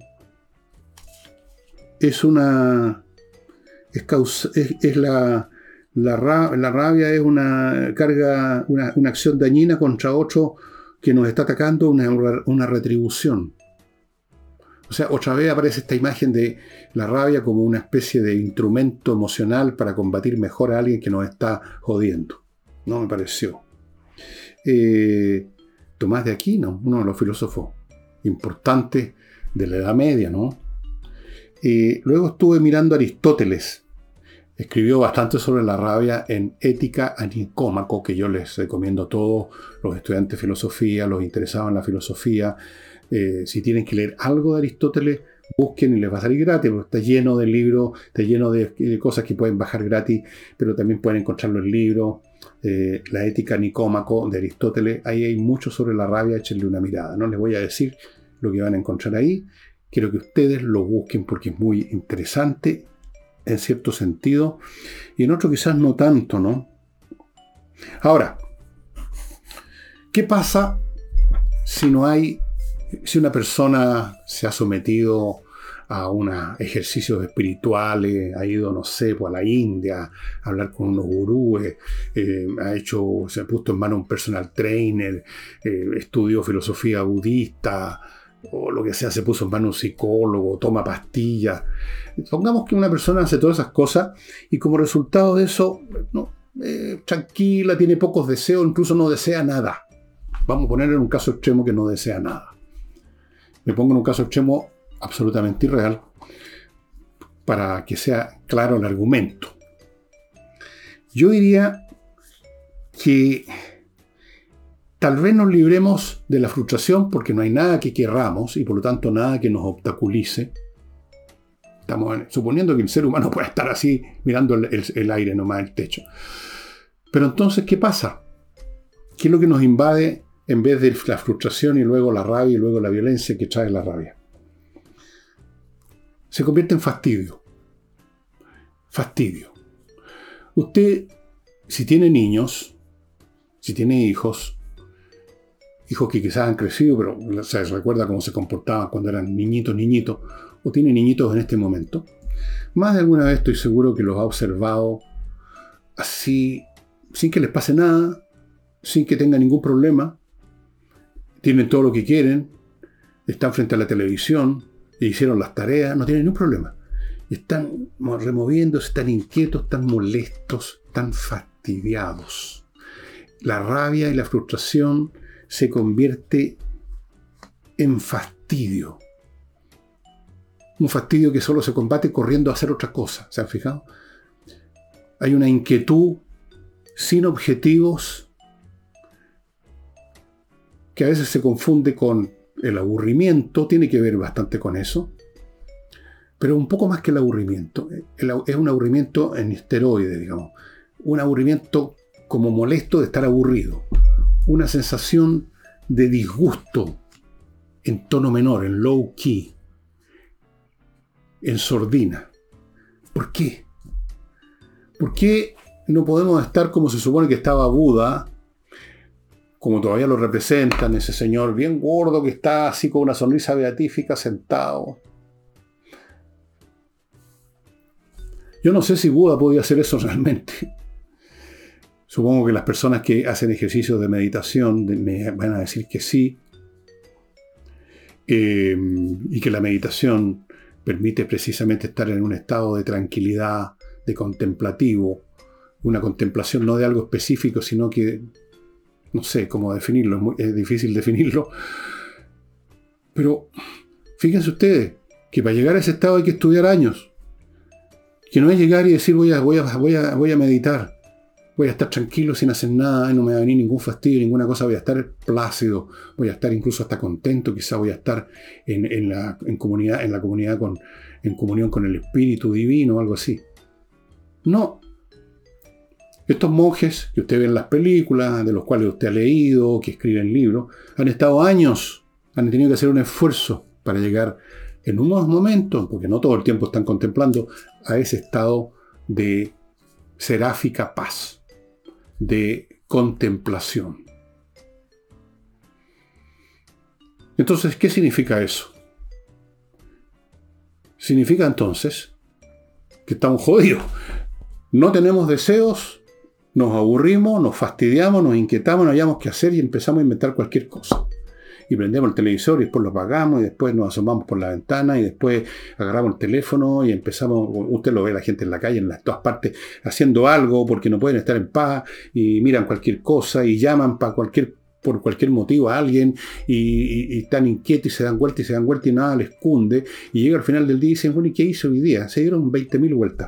es una... Es, causa, es, es la, la, ra, la rabia es una carga, una, una acción dañina contra otro que nos está atacando, una, una retribución. O sea, otra vez aparece esta imagen de la rabia como una especie de instrumento emocional para combatir mejor a alguien que nos está jodiendo. No me pareció. Eh, Tomás de Aquino, uno de los filósofos importantes de la Edad Media, ¿no? Eh, luego estuve mirando a Aristóteles. Escribió bastante sobre la rabia en Ética a Nicómaco, que yo les recomiendo a todos los estudiantes de filosofía, los interesados en la filosofía. Eh, si tienen que leer algo de Aristóteles, busquen y les va a salir gratis, porque está lleno de libros, está lleno de, de cosas que pueden bajar gratis, pero también pueden encontrarlo en libros. Eh, la Ética Nicómaco de Aristóteles, ahí hay mucho sobre la rabia, échenle una mirada. No les voy a decir lo que van a encontrar ahí, quiero que ustedes lo busquen porque es muy interesante en cierto sentido, y en otro quizás no tanto, ¿no? Ahora, ¿qué pasa si no hay, si una persona se ha sometido a unos ejercicios espirituales, ha ido, no sé, pues a la India, a hablar con unos gurúes, eh, ha hecho, se ha puesto en mano un personal trainer, eh, estudió filosofía budista, o lo que sea, se puso en mano un psicólogo, toma pastillas. Pongamos que una persona hace todas esas cosas y como resultado de eso, no, eh, tranquila, tiene pocos deseos, incluso no desea nada. Vamos a poner en un caso extremo que no desea nada. Me pongo en un caso extremo absolutamente irreal para que sea claro el argumento. Yo diría que tal vez nos libremos de la frustración porque no hay nada que querramos y por lo tanto nada que nos obstaculice. Estamos suponiendo que el ser humano puede estar así mirando el, el, el aire nomás, el techo. Pero entonces, ¿qué pasa? ¿Qué es lo que nos invade en vez de la frustración y luego la rabia y luego la violencia que trae la rabia? Se convierte en fastidio. Fastidio. Usted, si tiene niños, si tiene hijos, hijos que quizás han crecido, pero se recuerda cómo se comportaban cuando eran niñitos, niñitos, o tiene niñitos en este momento, más de alguna vez estoy seguro que los ha observado así, sin que les pase nada, sin que tengan ningún problema, tienen todo lo que quieren, están frente a la televisión, e hicieron las tareas, no tienen ningún problema. Están removiéndose, están inquietos, están molestos, están fastidiados. La rabia y la frustración se convierte en fastidio. Un fastidio que solo se combate corriendo a hacer otra cosa. ¿Se han fijado? Hay una inquietud sin objetivos que a veces se confunde con el aburrimiento, tiene que ver bastante con eso, pero un poco más que el aburrimiento. Es un aburrimiento en esteroides, digamos. Un aburrimiento como molesto de estar aburrido. Una sensación de disgusto en tono menor, en low key, en sordina. ¿Por qué? ¿Por qué no podemos estar como se supone que estaba Buda, como todavía lo representan, ese señor bien gordo que está así con una sonrisa beatífica sentado? Yo no sé si Buda podía hacer eso realmente. Supongo que las personas que hacen ejercicios de meditación me van a decir que sí, eh, y que la meditación permite precisamente estar en un estado de tranquilidad, de contemplativo, una contemplación no de algo específico, sino que, no sé cómo definirlo, es, muy, es difícil definirlo, pero fíjense ustedes que para llegar a ese estado hay que estudiar años, que no es llegar y decir voy a, voy a, voy a, voy a meditar, voy a estar tranquilo sin hacer nada, no me va a venir ningún fastidio, ninguna cosa, voy a estar plácido, voy a estar incluso hasta contento, quizá voy a estar en, en, la, en, comunidad, en la comunidad con, en comunión con el Espíritu Divino o algo así. No. Estos monjes que usted ve en las películas, de los cuales usted ha leído, que escriben libros, han estado años, han tenido que hacer un esfuerzo para llegar en unos momentos, porque no todo el tiempo están contemplando, a ese estado de seráfica paz, de contemplación. Entonces, ¿qué significa eso? Significa entonces que estamos jodidos. No tenemos deseos, nos aburrimos, nos fastidiamos, nos inquietamos, no hayamos qué hacer y empezamos a inventar cualquier cosa. Y prendemos el televisor y después lo apagamos y después nos asomamos por la ventana y después agarramos el teléfono y empezamos, usted lo ve la gente en la calle, en las todas partes, haciendo algo porque no pueden estar en paz y miran cualquier cosa y llaman para cualquier, por cualquier motivo a alguien y, y, y están inquietos y se dan vuelta y se dan vuelta y nada les cunde y llega al final del día y dicen, bueno, ¿y qué hice hoy día? Se dieron veinte mil vueltas.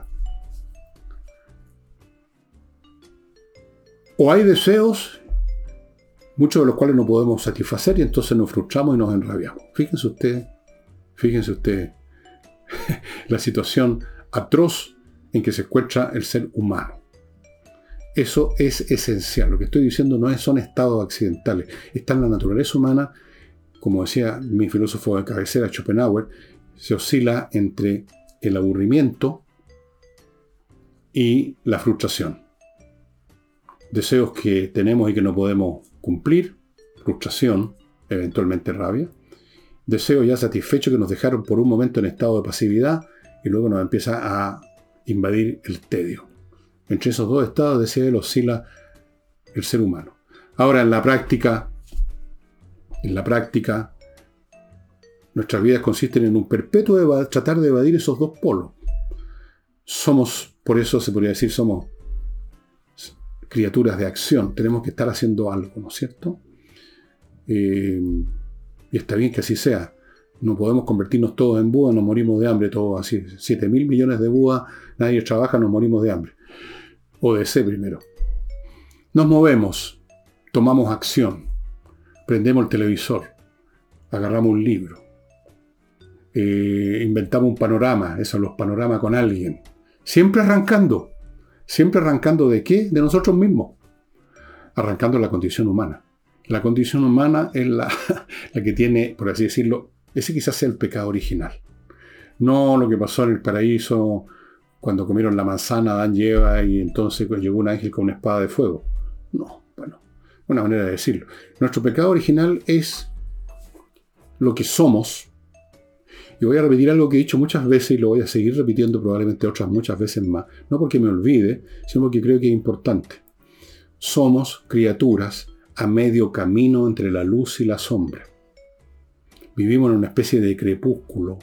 O hay deseos, muchos de los cuales no podemos satisfacer y entonces nos frustramos y nos enrabiamos. Fíjense ustedes, fíjense ustedes la situación atroz en que se encuentra el ser humano. Eso es esencial. Lo que estoy diciendo no es, son estados accidentales. Está en la naturaleza humana, como decía mi filósofo de cabecera, Schopenhauer, se oscila entre el aburrimiento y la frustración. Deseos que tenemos y que no podemos cumplir, frustración, eventualmente rabia, deseos ya satisfechos que nos dejaron por un momento en estado de pasividad y luego nos empieza a invadir el tedio. Entre esos dos estados de deseo oscila el ser humano. Ahora, en la práctica, en la práctica, nuestras vidas consisten en un perpetuo eva- tratar de evadir esos dos polos. Somos, por eso se podría decir, somos criaturas de acción. Tenemos que estar haciendo algo, ¿no es cierto? Eh, y está bien que así sea. No podemos convertirnos todos en Buda, nos morimos de hambre, todos así. siete mil millones de Buda, nadie trabaja, nos morimos de hambre. O de sed primero. Nos movemos, tomamos acción, prendemos el televisor, agarramos un libro, eh, inventamos un panorama, eso, los panoramas con alguien. Siempre arrancando. ¿Siempre arrancando de qué? De nosotros mismos. Arrancando la condición humana. La condición humana es la, la que tiene, por así decirlo, ese quizás sea el pecado original. No lo que pasó en el paraíso cuando comieron la manzana Adán y Eva y entonces llegó un ángel con una espada de fuego. No, bueno, una manera de decirlo. Nuestro pecado original es lo que somos. Y voy a repetir algo que he dicho muchas veces y lo voy a seguir repitiendo probablemente otras muchas veces más. No porque me olvide, sino porque creo que es importante. Somos criaturas a medio camino entre la luz y la sombra. Vivimos en una especie de crepúsculo.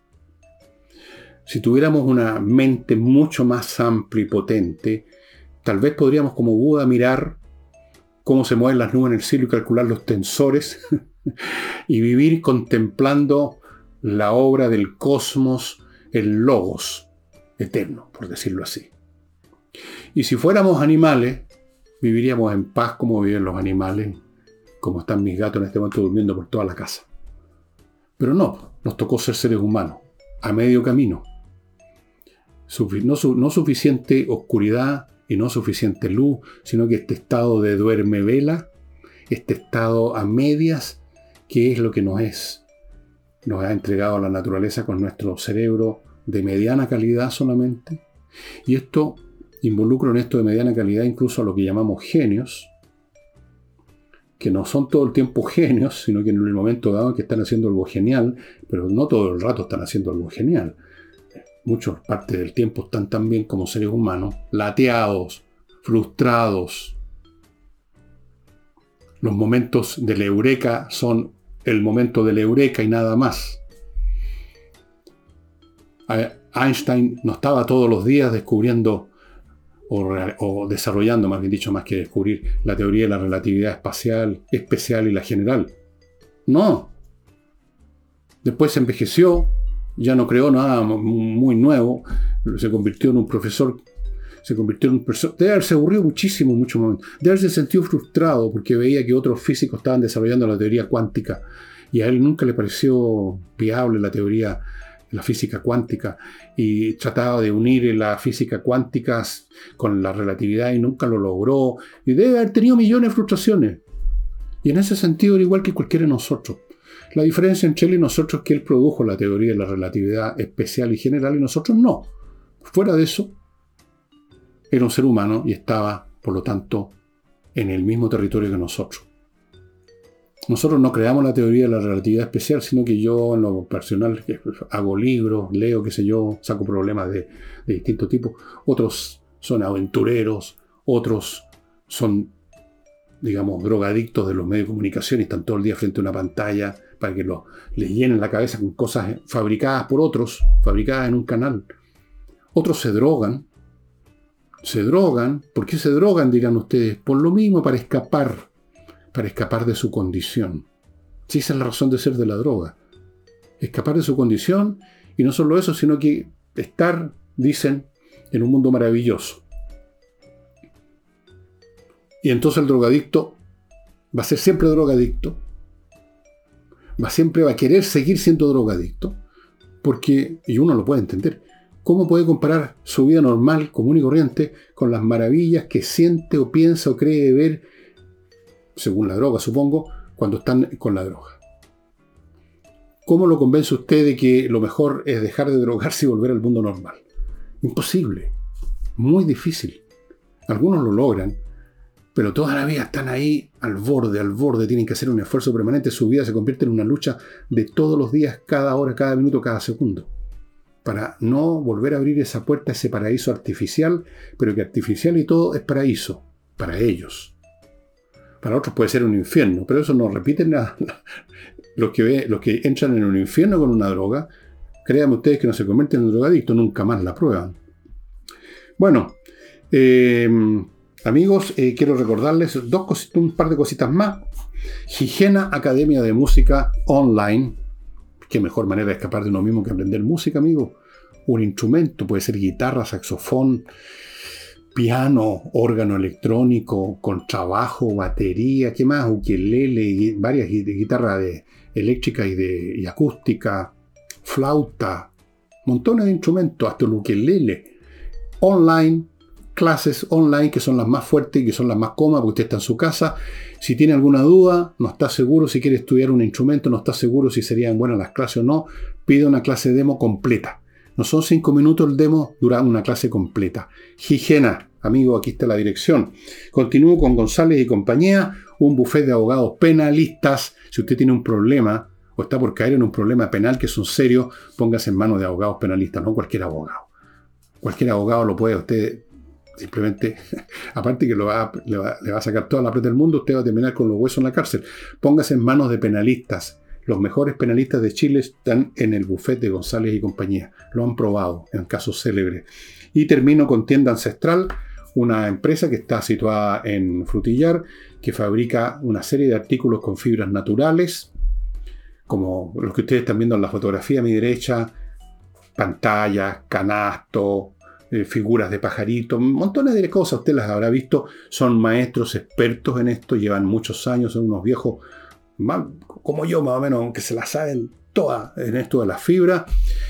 Si tuviéramos una mente mucho más amplia y potente, tal vez podríamos como Buda mirar cómo se mueven las nubes en el cielo y calcular los tensores y vivir contemplando la obra del cosmos, el logos eterno, por decirlo así. Y si fuéramos animales, viviríamos en paz como viven los animales, como están mis gatos en este momento durmiendo por toda la casa. Pero no, nos tocó ser seres humanos, a medio camino. Sufi- no, su- no suficiente oscuridad y no suficiente luz, sino que este estado de duerme vela, este estado a medias, que es lo que nos es. Nos ha entregado a la naturaleza con nuestro cerebro de mediana calidad solamente. Y esto involucra en esto de mediana calidad incluso a lo que llamamos genios, que no son todo el tiempo genios, sino que en el momento dado que están haciendo algo genial, pero no todo el rato están haciendo algo genial. Muchas partes del tiempo están también como seres humanos, lateados, frustrados. Los momentos de la eureka son el momento de la eureka y nada más. Einstein no estaba todos los días descubriendo o, o desarrollando, más bien dicho, más que descubrir la teoría de la relatividad espacial, especial y la general. No. Después se envejeció, ya no creó nada muy nuevo, se convirtió en un profesor, se convirtió en un profesor. Debe haberse aburrido muchísimo en muchos momentos. Debe haberse sentido frustrado porque veía que otros físicos estaban desarrollando la teoría cuántica y a él nunca le pareció viable la teoría, la física cuántica, y trataba de unir la física cuántica con la relatividad y nunca lo logró. Y debe haber tenido millones de frustraciones. Y en ese sentido era igual que cualquiera de nosotros. La diferencia entre él y nosotros es que él produjo la teoría de la relatividad especial y general y nosotros no. Fuera de eso, era un ser humano y estaba, por lo tanto, en el mismo territorio que nosotros. Nosotros no creamos la teoría de la relatividad especial, sino que yo en lo personal hago libros, leo, qué sé yo, saco problemas de, de distintos tipos. Otros son aventureros, otros son, digamos, drogadictos de los medios de comunicación y están todo el día frente a una pantalla para que lo, les llenen la cabeza con cosas fabricadas por otros, fabricadas en un canal. Otros se drogan. Se drogan. ¿Por qué se drogan, dirán ustedes? Por lo mismo, para escapar. Para escapar de su condición. Sí, esa es la razón de ser de la droga. Escapar de su condición, y no solo eso, sino que estar, dicen, en un mundo maravilloso. Y entonces el drogadicto va a ser siempre drogadicto, va siempre va a querer seguir siendo drogadicto, porque, y uno lo puede entender, ¿cómo puede comparar su vida normal, común y corriente, con las maravillas que siente o piensa o cree ver, según la droga, supongo, cuando están con la droga? ¿Cómo lo convence usted de que lo mejor es dejar de drogarse y volver al mundo normal? Imposible. Muy difícil. Algunos lo logran. pero toda la vida están ahí al borde, al borde, tienen que hacer un esfuerzo permanente, su vida se convierte en una lucha de todos los días, cada hora, cada minuto, cada segundo, para no volver a abrir esa puerta, ese paraíso artificial, pero que artificial y todo es paraíso, para ellos. Para otros puede ser un infierno, pero eso no repiten nada. Los que, los que entran en un infierno con una droga, créanme ustedes que no se convierten en drogadictos, nunca más la prueban. Bueno, eh, amigos, eh, quiero recordarles dos cositas, un par de cositas más. Higiena Academia de Música Online. Qué mejor manera de escapar de uno mismo que aprender música, amigo. Un instrumento, puede ser guitarra, saxofón, piano, órgano electrónico, contrabajo, batería, ¿qué más? Ukelele, varias guitarras de, eléctricas y, de, y acústica, flauta, montones de instrumentos, hasta el ukelele. Online, clases online que son las más fuertes y que son las más cómodas porque usted está en su casa. Si tiene alguna duda, no está seguro si quiere estudiar un instrumento, no está seguro si serían buenas las clases o no, pide una clase demo completa. No son cinco minutos el demo, dura una clase completa. Higiena, amigo, aquí está la dirección. Continúo con González y compañía, un bufete de abogados penalistas. Si usted tiene un problema o está por caer en un problema penal que es un serio, póngase en manos de abogados penalistas, no cualquier abogado. Cualquier abogado lo puede, usted simplemente, aparte que lo va, le, va, le va a sacar toda la plata del mundo, usted va a terminar con los huesos en la cárcel. Póngase en manos de penalistas. Los mejores penalistas de Chile están en el bufete de González y compañía. Lo han probado en casos célebres. Y termino con Tienda Ancestral, una empresa que está situada en Frutillar, que fabrica una serie de artículos con fibras naturales, como los que ustedes están viendo en la fotografía a mi derecha, pantallas, canastos, eh, figuras de pajaritos, montones de cosas, usted las habrá visto, son maestros expertos en esto, llevan muchos años, son unos viejos, más, como yo más o menos, que se las saben todas en esto de las fibras,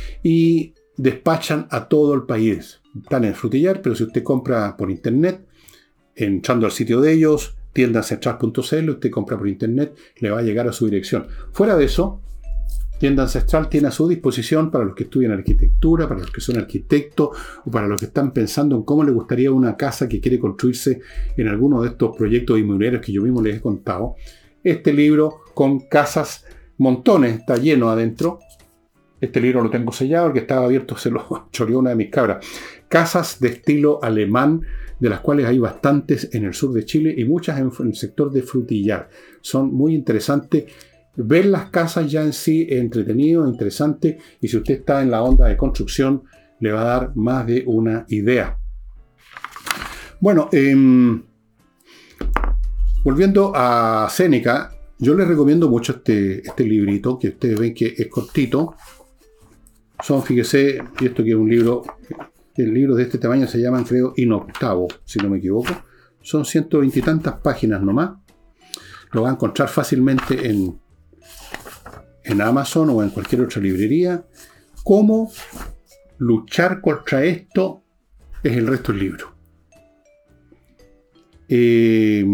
y despachan a todo el país. Están en Frutillar, pero si usted compra por internet, entrando al sitio de ellos, tienda ancestral punto c l, usted compra por internet, le va a llegar a su dirección. Fuera de eso, Tienda Ancestral tiene a su disposición para los que estudian arquitectura, para los que son arquitectos o para los que están pensando en cómo le gustaría una casa que quiere construirse en alguno de estos proyectos inmobiliarios que yo mismo les he contado. Este libro con casas, montones, está lleno adentro. Este libro lo tengo sellado, el que estaba abierto se lo choreó una de mis cabras. Casas de estilo alemán, de las cuales hay bastantes en el sur de Chile y muchas en el sector de Frutillar. Son muy interesantes. Ver las casas ya en sí es entretenido, interesante, y si usted está en la onda de construcción, le va a dar más de una idea. Bueno, eh, volviendo a Séneca, yo les recomiendo mucho este, este librito, que ustedes ven que es cortito. Son, fíjese, y esto que es un libro, el libro de este tamaño se llaman, creo, in octavo, si no me equivoco. Son ciento veinte y tantas páginas nomás. Lo va a encontrar fácilmente en en Amazon o en cualquier otra librería. Cómo luchar contra esto es el resto del libro. Eh,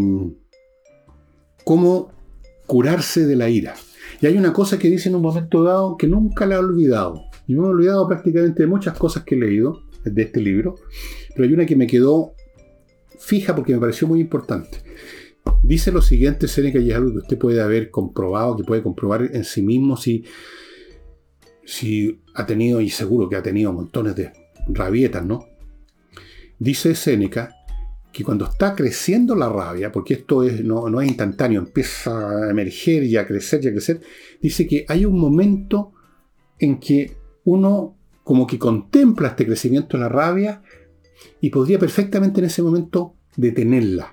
cómo curarse de la ira. Y hay una cosa que dice en un momento dado que nunca la he olvidado. Yo me he olvidado prácticamente de muchas cosas que he leído de este libro, pero hay una que me quedó fija porque me pareció muy importante. Dice lo siguiente, Séneca, y es algo que usted puede haber comprobado, que puede comprobar en sí mismo si, si ha tenido, y seguro que ha tenido montones de rabietas, ¿no? Dice Séneca que cuando está creciendo la rabia, porque esto es, no, no es instantáneo, empieza a emerger y a crecer y a crecer, dice que hay un momento en que uno como que contempla este crecimiento de la rabia y podría perfectamente en ese momento detenerla.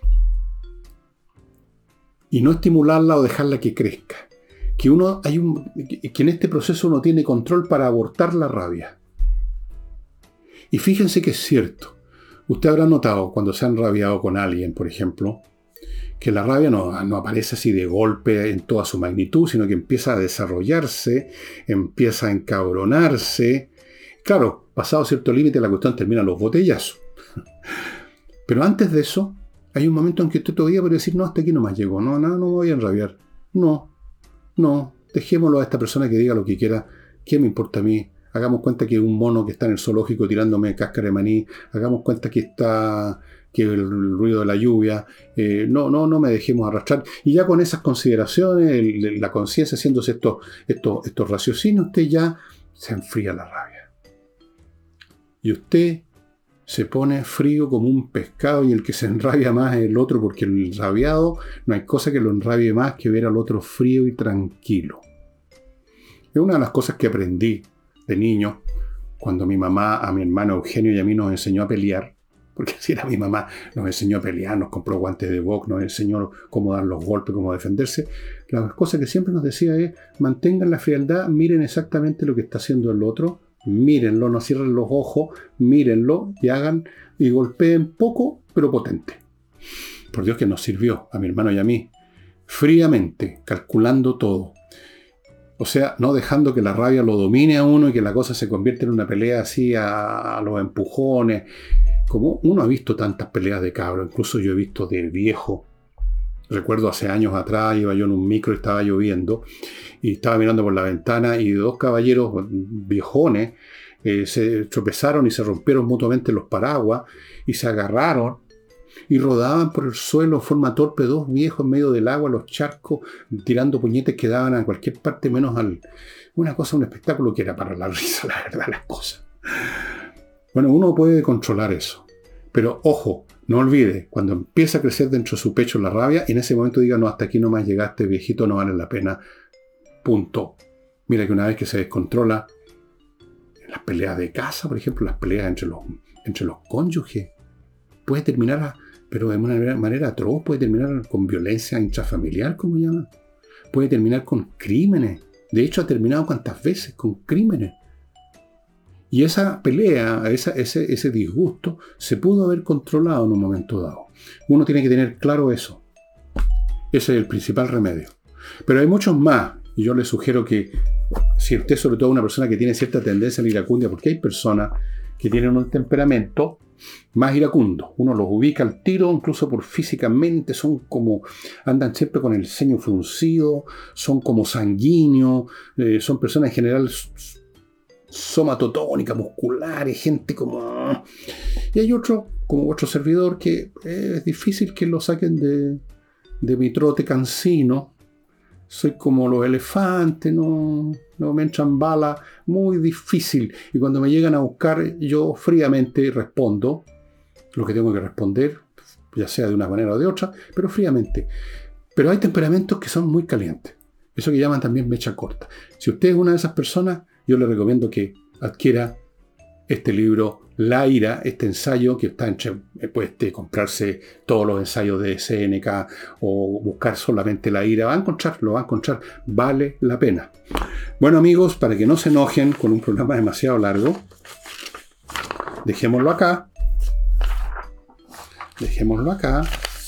Y no estimularla o dejarla que crezca. Que, uno, hay un, que en este proceso uno tiene control para abortar la rabia. Y fíjense que es cierto. Usted habrá notado cuando se han rabiado con alguien, por ejemplo, que la rabia no, no aparece así de golpe en toda su magnitud, sino que empieza a desarrollarse, empieza a encabronarse. Claro, pasado cierto límite la cuestión termina en los botellazos. Pero antes de eso, hay un momento en que usted todavía puede decir, no, hasta aquí nomás llegó, no, no, no me voy a enrabiar. No, no, dejémoslo a esta persona que diga lo que quiera, ¿qué me importa a mí? hagamos cuenta que un mono que está en el zoológico tirándome cáscara de maní, hagamos cuenta que está que el ruido de la lluvia, eh, no, no, no me dejemos arrastrar. Y ya con esas consideraciones, el, la conciencia haciéndose estos, estos, estos raciocinios, usted ya se enfría la rabia. Y usted se pone frío como un pescado, y el que se enrabia más es el otro, porque el enrabiado, no hay cosa que lo enrabie más que ver al otro frío y tranquilo. Es una de las cosas que aprendí de niño, cuando mi mamá a mi hermano Eugenio y a mí nos enseñó a pelear, porque así era mi mamá, nos enseñó a pelear, nos compró guantes de box, nos enseñó cómo dar los golpes, cómo defenderse. La cosa que siempre nos decía es, mantengan la frialdad, miren exactamente lo que está haciendo el otro, mírenlo, no cierren los ojos, mírenlo y hagan y golpeen poco, pero potente. Por Dios que nos sirvió a mi hermano y a mí, fríamente, calculando todo. O sea, no dejando que la rabia lo domine a uno y que la cosa se convierta en una pelea así a, a los empujones. Como uno ha visto tantas peleas de cabros, incluso yo he visto de viejo. Recuerdo hace años atrás, iba yo en un micro, estaba lloviendo, y estaba mirando por la ventana, y dos caballeros viejones eh, se tropezaron y se rompieron mutuamente los paraguas, y se agarraron, y rodaban por el suelo en forma torpe, dos viejos en medio del agua, los charcos, tirando puñetes que daban a cualquier parte menos al... Una cosa, un espectáculo que era para la risa, la verdad, las cosas. Bueno, uno puede controlar eso. Pero ojo, no olvide, cuando empieza a crecer dentro de su pecho la rabia, en ese momento diga, no, hasta aquí nomás llegaste, viejito, no vale la pena. Punto. Mira que una vez que se descontrola, las peleas de casa, por ejemplo, las peleas entre los, entre los cónyuges, puede terminar, a, pero de una manera, manera atroz, puede terminar con violencia intrafamiliar, como llaman. Puede terminar con crímenes. De hecho, ha terminado cuántas veces con crímenes. Y esa pelea, esa, ese, ese disgusto, se pudo haber controlado en un momento dado. Uno tiene que tener claro eso. Ese es el principal remedio. Pero hay muchos más. Y yo le sugiero que, si usted sobre todo una persona que tiene cierta tendencia a la iracundia, porque hay personas que tienen un temperamento más iracundo. Uno los ubica al tiro, incluso por físicamente, son como, andan siempre con el ceño fruncido, son como sanguíneos, eh, son personas en general somatotónica, musculares, gente como... Y hay otro, como otro servidor, que es difícil que lo saquen de, de mi trote cansino. Soy como los elefantes, no, no me entran balas, muy difícil. Y cuando me llegan a buscar, yo fríamente respondo lo que tengo que responder, ya sea de una manera o de otra, pero fríamente. Pero hay temperamentos que son muy calientes. Eso que llaman también mecha corta. Si usted es una de esas personas, yo le recomiendo que adquiera este libro, La Ira, este ensayo que está entre, puede comprarse todos los ensayos de C N K o buscar solamente La Ira, va a encontrar, lo va a encontrar, vale la pena. Bueno amigos, para que no se enojen con un programa demasiado largo, dejémoslo acá, dejémoslo acá,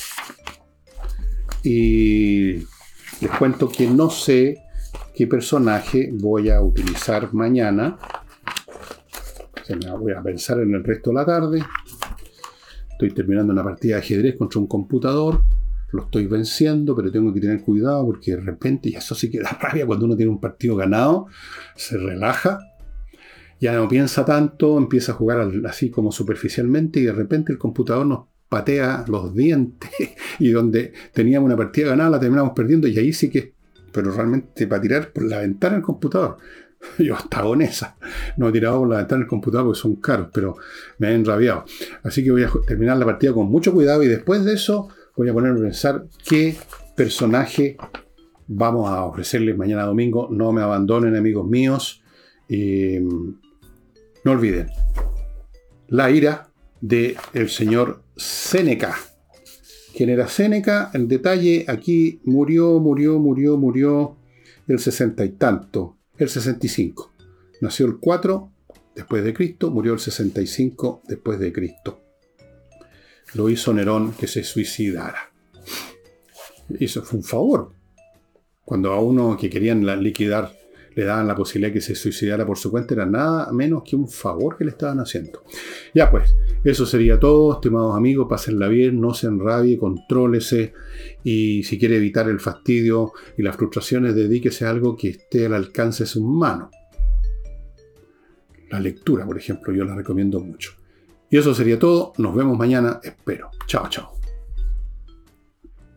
y les cuento que no sé qué personaje voy a utilizar mañana. Se me voy a pensar en el resto de la tarde. Estoy terminando una partida de ajedrez contra un computador. Lo estoy venciendo, pero tengo que tener cuidado porque de repente, y eso sí que da rabia cuando uno tiene un partido ganado, se relaja, ya no piensa tanto, empieza a jugar así como superficialmente, y de repente el computador nos patea los dientes y donde teníamos una partida ganada la terminamos perdiendo, y ahí sí que, pero realmente para tirar por la ventana del computador. Yo hasta con esa no he tirado por la ventana del computador porque son caros, pero me han enrabiado. Así que voy a terminar la partida con mucho cuidado, y después de eso voy a ponerme a pensar qué personaje vamos a ofrecerles mañana domingo. No me abandonen, amigos míos. Y no olviden La Ira del señor Séneca. ¿Quién era Séneca? El detalle aquí: murió, murió, murió, murió el sesenta y tanto, el sesenta y cinco. Nació el cuatro después de Cristo, murió el sesenta y cinco después de Cristo. Lo hizo Nerón que se suicidara. Y eso fue un favor. Cuando a uno que querían liquidar le daban la posibilidad de que se suicidara por su cuenta, era nada menos que un favor que le estaban haciendo. Ya pues, eso sería todo, estimados amigos. Pásenla bien, no se enrabie, contrólese, y si quiere evitar el fastidio y las frustraciones, dedíquese a algo que esté al alcance de sus manos. La lectura, por ejemplo, yo la recomiendo mucho. Y eso sería todo. Nos vemos mañana, espero. Chao, chao.